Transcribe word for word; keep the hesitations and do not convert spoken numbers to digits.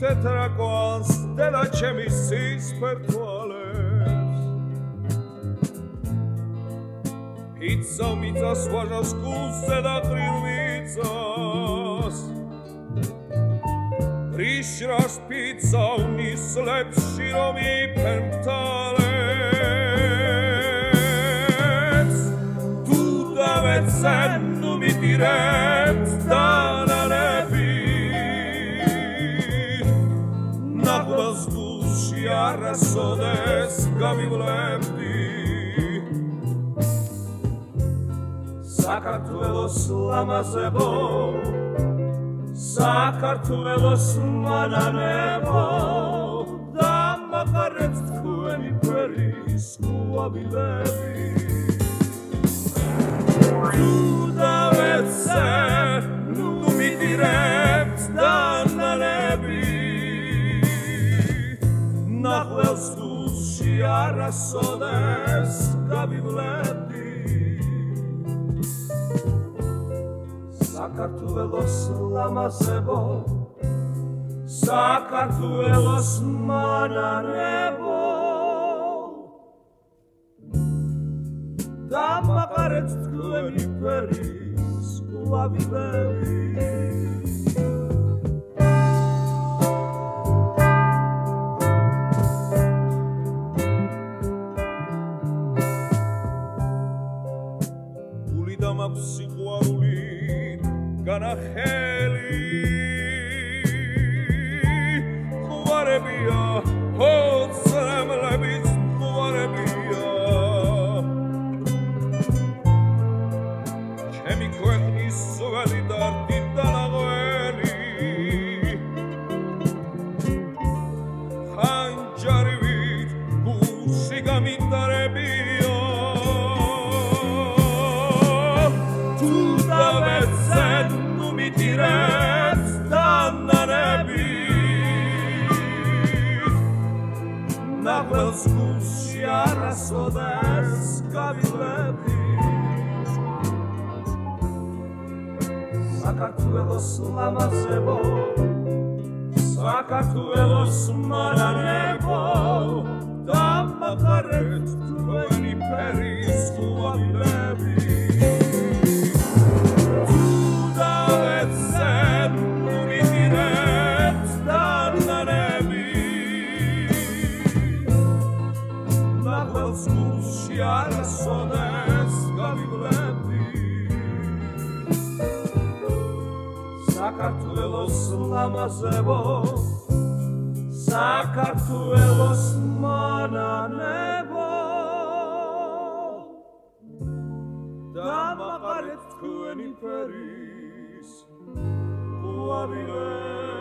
თეთრაკვანს დედა ჩემი სისფერთვალებს პიცა მიწას ვაჟას კუსზე და ყრილმიწას რიშრას პიცა უნისლებში რომ იფერ მთალებს თუ დავეცენ ნუ მიდირებს დანარები ნახვალს გულში არასოდეს გამივლებდი საქართველოს ლამაზებო საქართველოს მანანებო და მაღარეთ თქვენი ფერის ყვავილები თუ დავეცე ნუ მიდირებს დანარები ნახველს გულში არასოდეს გავივლებდი საქართველოს ლამაზებო საქართველოს მანანებო და მაღარეთ თქვენი ფერის ყვავილები სიყვარული განახელი ყვარებია ოცნებლების ყვარებია ჩემი ქვეყნის სველი და დიდანაღველი ხანჯარივით გულში გამინდარებია მიდირებს დანარები ნახველს გულში არასოდეს გავივლებდი საქართველოს ლამაზებო საქართველოს მანანებო და მაღარეთ თქვენი ფერის ყვავილები გულში არასოდეს გავივლებდი საქართველოს ლამაზებო საქართველოს მანანებო და მაღარეთ თქვენი ფერის ყვავილები